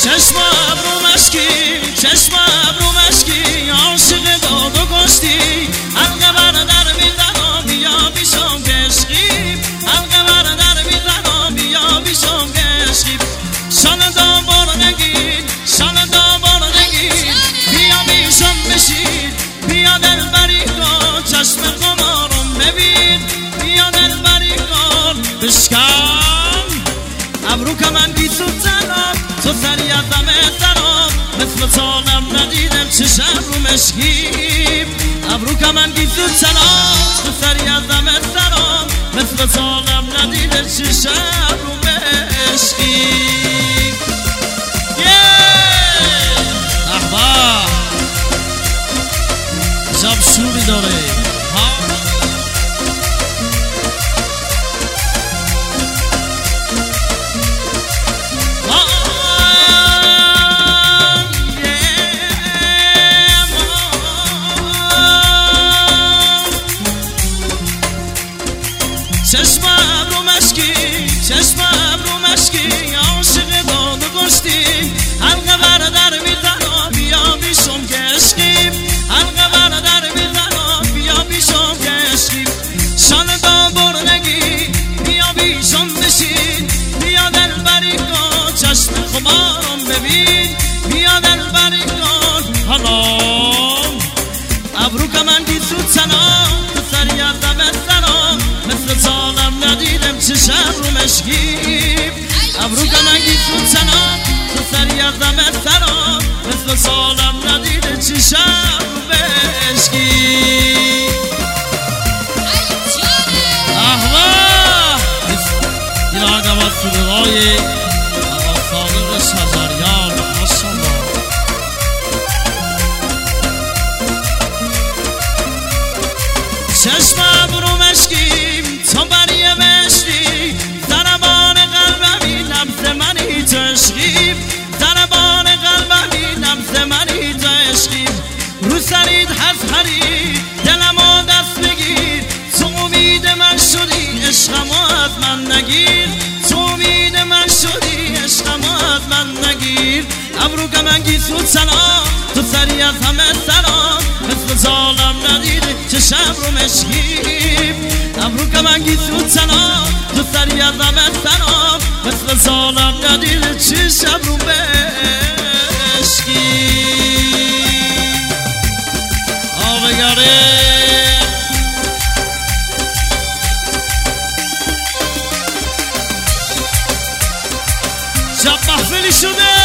چشم ابرو مشکی چشم ابرو مشکی عاشق داد و گشتی حلقه بر در میزنم بیا بیشم کشقی حلقه بر در میزنم بیا بیشم کشقی شان دابار نگیر شان دابار نگیر بیا بیشم بشید بیا دل بری کن چشم قمارم ببین بیا دل بری کن بشکن ابرو که من گی تو تنم تو فریادم تنم مثل سالم ندیدم چشم رو مشکیم ابرو که من گی تو تنم تو فریادم تنم مثل سالم ندیدم چشم رو مشکیم احبا جب شوری داره چشم ابرو مشکی چشم ابرو مشکی عاشق داد و گشتی حلقه بر در میزنم بیا بیشم کشقیم حلقه بر در میزنم بیا بیشم کشقیم شان دابر نگی بیا بیشم بشین بیا دل بری کن چشم خمارم ببین بیا دل بری کن حالا ابرو که من گی تو تنم تو فریادم تنم مثل سالم ندیدم چشم رو مشکیم ابرو که من گی تو تنم تو فریادم تنم مثل سالم ندیدم چشم رو مشکیم احوا این آقابات سلوهای آقا صادق شجریان ماشالله چشم ابرو مشکیم تو بری مشتی ضربان قلبمی لمس منی تو عشقیم ضربان قلبمی لمس منی تو عشقیم رو سرید حسحری دلمو دست بگیر تو امید من شدی عشقمو از من نگیر تو امید من شدی عشقمو از من نگیر ابرو که من گی تو سلام تو سری از همه سلام مثل ظالم ندیده چشم رو مشکیم ابرو که من گی تو سلام تو سری از همه سلام مثل ظالم ندیده چشم رو مشکیم آبگاره شب محفلی شده